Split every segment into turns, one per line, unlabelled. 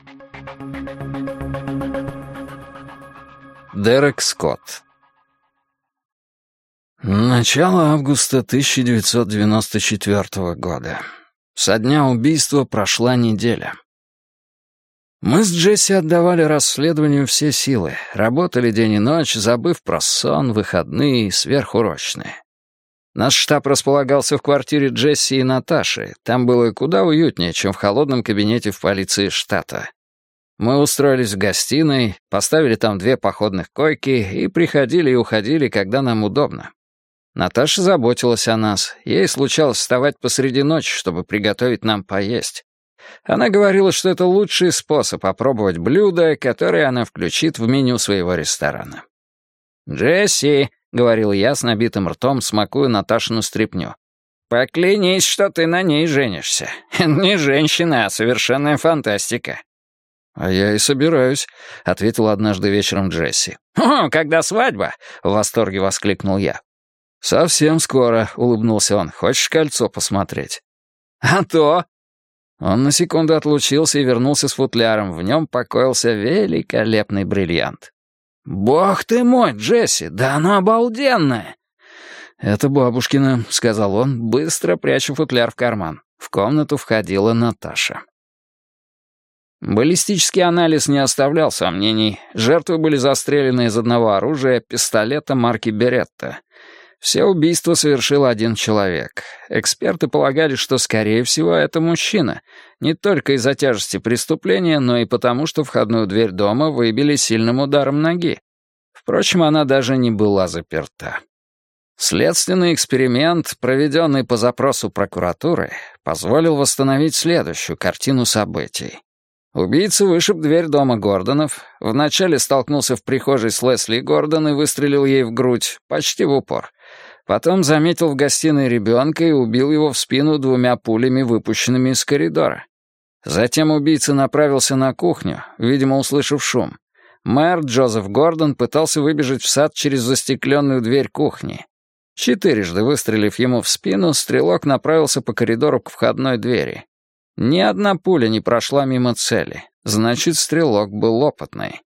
Дерек Скотт. Начало августа 1994 года. Со дня убийства прошла неделя. Мы с Джесси отдавали расследованию все силы, работали день и ночь, забыв про сон, выходные и сверхурочные. Наш штаб располагался в квартире Джесси и Наташи. Там было куда уютнее, чем в холодном кабинете в полиции штата. Мы устроились в гостиной, поставили там 2 походных койки и приходили и уходили, когда нам удобно. Наташа заботилась о нас. Ей случалось вставать посреди ночи, чтобы приготовить нам поесть. Она говорила, что это лучший способ опробовать блюда, которые она включит в меню своего ресторана. «Джесси», — говорил я с набитым ртом, смакуя Наташину стряпню, «поклянись, что ты на ней женишься. Не женщина, а совершенная фантастика». «А я и собираюсь», — ответил однажды вечером Джесси. «О, когда свадьба?» — в восторге воскликнул я. «Совсем скоро», — улыбнулся он. «Хочешь кольцо посмотреть?» «А то!» Он на секунду отлучился и вернулся с футляром. В нем покоился великолепный бриллиант. «Бог ты мой, Джесси, да оно обалденное!» «Это бабушкина», — сказал он, быстро пряча футляр в карман. В комнату входила Наташа. Баллистический анализ не оставлял сомнений. Жертвы были застрелены из одного оружия, пистолета марки «Беретта». Все убийства совершил один человек. Эксперты полагали, что, скорее всего, это мужчина. Не только из-за тяжести преступления, но и потому, что входную дверь дома выбили сильным ударом ноги. Впрочем, она даже не была заперта. Следственный эксперимент, проведенный по запросу прокуратуры, позволил восстановить следующую картину событий. Убийца вышиб дверь дома Гордонов, вначале столкнулся в прихожей с Лесли Гордон и выстрелил ей в грудь, почти в упор. Потом заметил в гостиной ребенка и убил его в спину 2 пулями, выпущенными из коридора. Затем убийца направился на кухню, видимо, услышав шум. Мэр Джозеф Гордон пытался выбежать в сад через застекленную дверь кухни. 4-жды выстрелив ему в спину, стрелок направился по коридору к входной двери. Ни одна пуля не прошла мимо цели, значит, стрелок был опытный.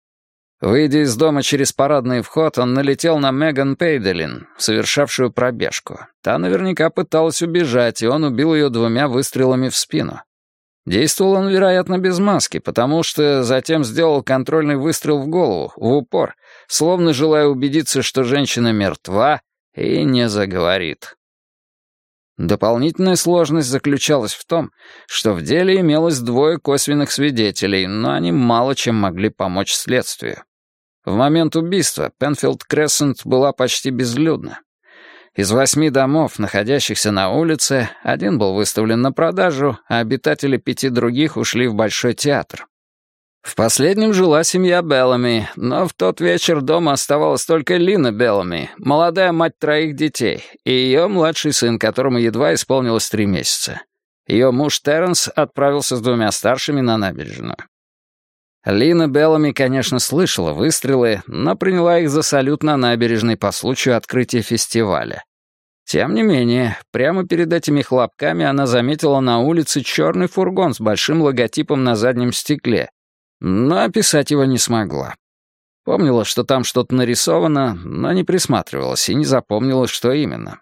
Выйдя из дома через парадный вход, он налетел на Меган Пейделин, совершавшую пробежку. Та наверняка пыталась убежать, и он убил ее 2 выстрелами в спину. Действовал он, вероятно, без маски, потому что затем сделал контрольный выстрел в голову, в упор, словно желая убедиться, что женщина мертва и не заговорит. Дополнительная сложность заключалась в том, что в деле имелось 2 косвенных свидетелей, но они мало чем могли помочь следствию. В момент убийства Пенфилд-Крессент была почти безлюдна. Из 8 домов, находящихся на улице, 1 был выставлен на продажу, а обитатели 5 других ушли в Большой театр. В последнем жила семья Беллами, но в тот вечер дома оставалась только Лина Беллами, молодая мать 3 детей, и ее младший сын, которому едва исполнилось 3 месяца. Ее муж Терренс отправился с 2 старшими на набережную. Лина Беллами, конечно, слышала выстрелы, но приняла их за салют на набережной по случаю открытия фестиваля. Тем не менее, прямо перед этими хлопками она заметила на улице черный фургон с большим логотипом на заднем стекле, но описать его не смогла. Помнила, что там что-то нарисовано, но не присматривалась и не запомнила, что именно.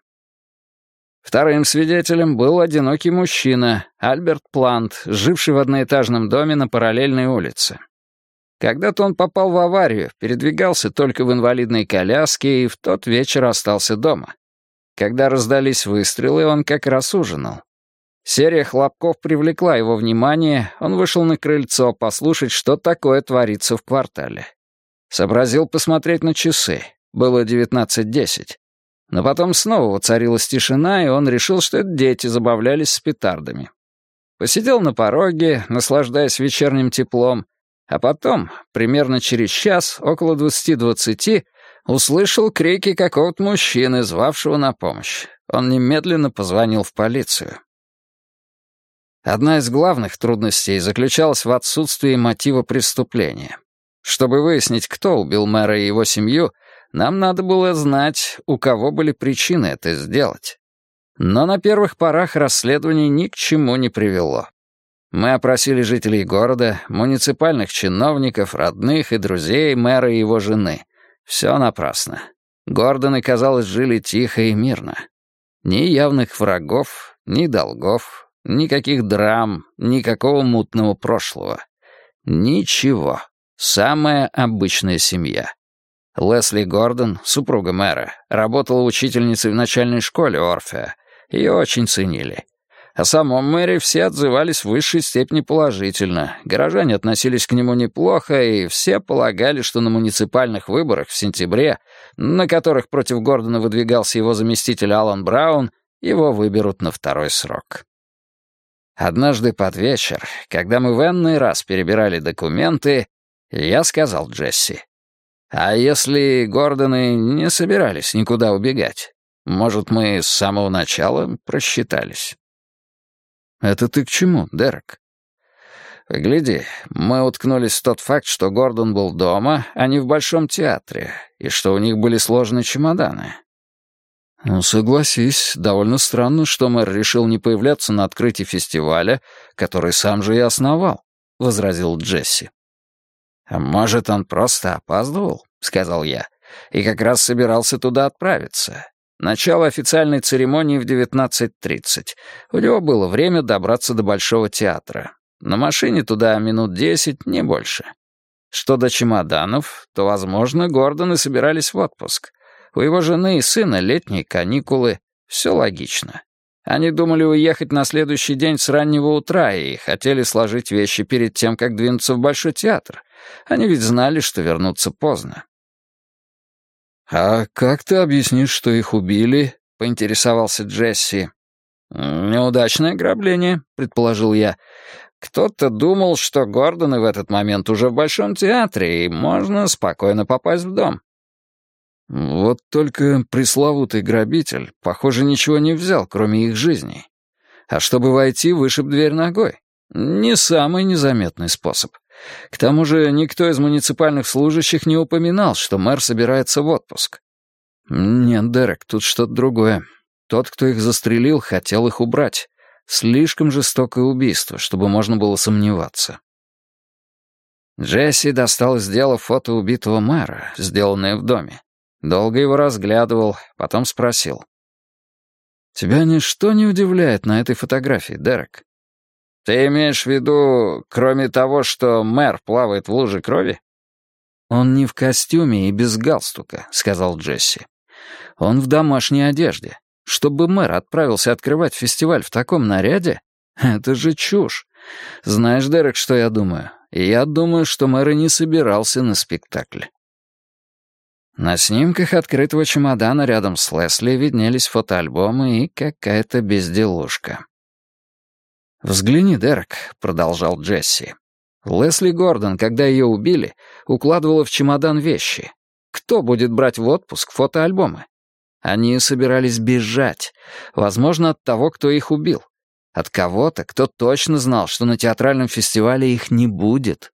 Вторым свидетелем был одинокий мужчина, Альберт Плант, живший в одноэтажном доме на параллельной улице. Когда-то он попал в аварию, передвигался только в инвалидной коляске и в тот вечер остался дома. Когда раздались выстрелы, он как раз ужинал. Серия хлопков привлекла его внимание, он вышел на крыльцо послушать, что такое творится в квартале. Сообразил посмотреть на часы, было 19:10. Но потом снова воцарилась тишина, и он решил, что это дети забавлялись с петардами. Посидел на пороге, наслаждаясь вечерним теплом, а потом, примерно через час, около 20:20, услышал крики какого-то мужчины, звавшего на помощь. Он немедленно позвонил в полицию. Одна из главных трудностей заключалась в отсутствии мотива преступления. Чтобы выяснить, кто убил мэра и его семью, нам надо было знать, у кого были причины это сделать. Но на первых порах расследование ни к чему не привело. Мы опросили жителей города, муниципальных чиновников, родных и друзей мэра и его жены. Все напрасно. Гордоны, казалось, жили тихо и мирно. Ни явных врагов, ни долгов, никаких драм, никакого мутного прошлого. Ничего. Самая обычная семья. Лесли Гордон, супруга мэра, работала учительницей в начальной школе Орфеа. Ее очень ценили. О самом мэре все отзывались в высшей степени положительно. Горожане относились к нему неплохо, и все полагали, что на муниципальных выборах в сентябре, на которых против Гордона выдвигался его заместитель Алан Браун, его выберут на второй срок. Однажды под вечер, когда мы в энный раз перебирали документы, я сказал Джесси: «А если Гордоны не собирались никуда убегать? Может, мы с самого начала просчитались?» «Это ты к чему, Дерек?» «Гляди, мы уткнулись в тот факт, что Гордон был дома, а не в Большом театре, и что у них были сложные чемоданы». «Ну, согласись, довольно странно, что мэр решил не появляться на открытии фестиваля, который сам же и основал», — возразил Джесси. «А может, он просто опаздывал?» — сказал я, «и как раз собирался туда отправиться. Начало официальной церемонии в 19:30. У него было время добраться до Большого театра. На машине туда минут 10, не больше. Что до чемоданов, то, возможно, Гордоны собирались в отпуск. У его жены и сына летние каникулы. Все логично. Они думали уехать на следующий день с раннего утра и хотели сложить вещи перед тем, как двинуться в Большой театр. Они ведь знали, что вернутся поздно». «А как ты объяснишь, что их убили?» — поинтересовался Джесси. «Неудачное ограбление», — предположил я. «Кто-то думал, что Гордоны в этот момент уже в Большом театре, и можно спокойно попасть в дом». «Вот только пресловутый грабитель, похоже, ничего не взял, кроме их жизней. А чтобы войти, вышиб дверь ногой. Не самый незаметный способ. К тому же никто из муниципальных служащих не упоминал, что мэр собирается в отпуск. Нет, Дерек, тут что-то другое. Тот, кто их застрелил, хотел их убрать. Слишком жестокое убийство, чтобы можно было сомневаться». Джесси достал из дела фото убитого мэра, сделанное в доме. Долго его разглядывал, потом спросил: «Тебя ничто не удивляет на этой фотографии, Дерек?» «Ты имеешь в виду, кроме того, что мэр плавает в луже крови?» «Он не в костюме и без галстука», — сказал Джесси. «Он в домашней одежде. Чтобы мэр отправился открывать фестиваль в таком наряде? Это же чушь. Знаешь, Дерек, что я думаю? Я думаю, что мэр и не собирался на спектакль». На снимках открытого чемодана рядом с Лесли виднелись фотоальбомы и какая-то безделушка. «Взгляни, Дерек», — продолжал Джесси. «Лесли Гордон, когда ее убили, укладывала в чемодан вещи. Кто будет брать в отпуск фотоальбомы? Они собирались бежать, возможно, от того, кто их убил. От кого-то, кто точно знал, что на театральном фестивале их не будет».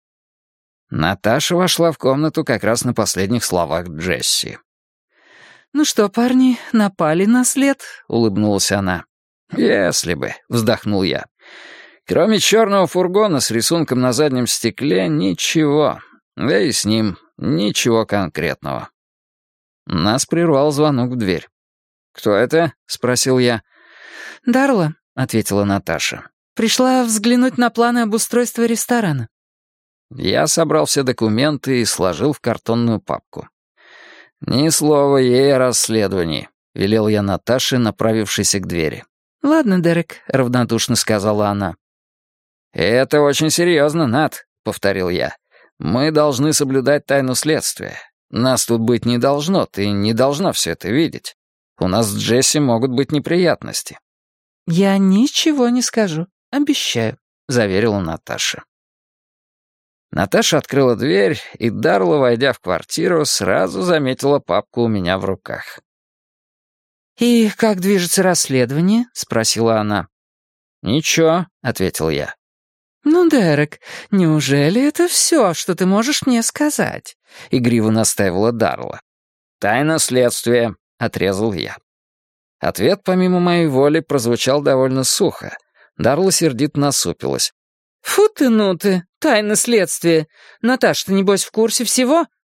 Наташа вошла в комнату как раз на последних словах Джесси.
«Ну что, парни, напали на след?» — улыбнулась она.
«Если бы», — вздохнул я. «Кроме черного фургона с рисунком на заднем стекле, ничего. Да и с ним ничего конкретного». Нас прервал звонок в дверь. «Кто это?» — спросил я.
«Дарла», — ответила Наташа. «Пришла взглянуть на планы обустройства ресторана».
Я собрал все документы и сложил в картонную папку. «Ни слова ей о расследовании», — велел я Наташе, направившейся к двери.
«Ладно, Дерек», — равнодушно сказала она.
«Это очень серьезно, Нат», — повторил я. «Мы должны соблюдать тайну следствия. Нас тут быть не должно, ты не должна все это видеть. У нас с Джесси могут быть неприятности».
«Я ничего не скажу, обещаю», — заверила
Наташа. Наташа открыла дверь, и Дарла, войдя в квартиру, сразу заметила папку у меня в руках.
«И как движется расследование?» — спросила она.
«Ничего», — ответил я.
«Ну, Дерек, неужели это все, что ты можешь мне сказать?» — игриво настаивала Дарла.
«Тайна следствия», — отрезал я. Ответ, помимо моей воли, прозвучал довольно сухо. Дарла сердито насупилась.
«Фу ты, ну ты, тайна следствия. Наташ, ты, небось, в курсе всего?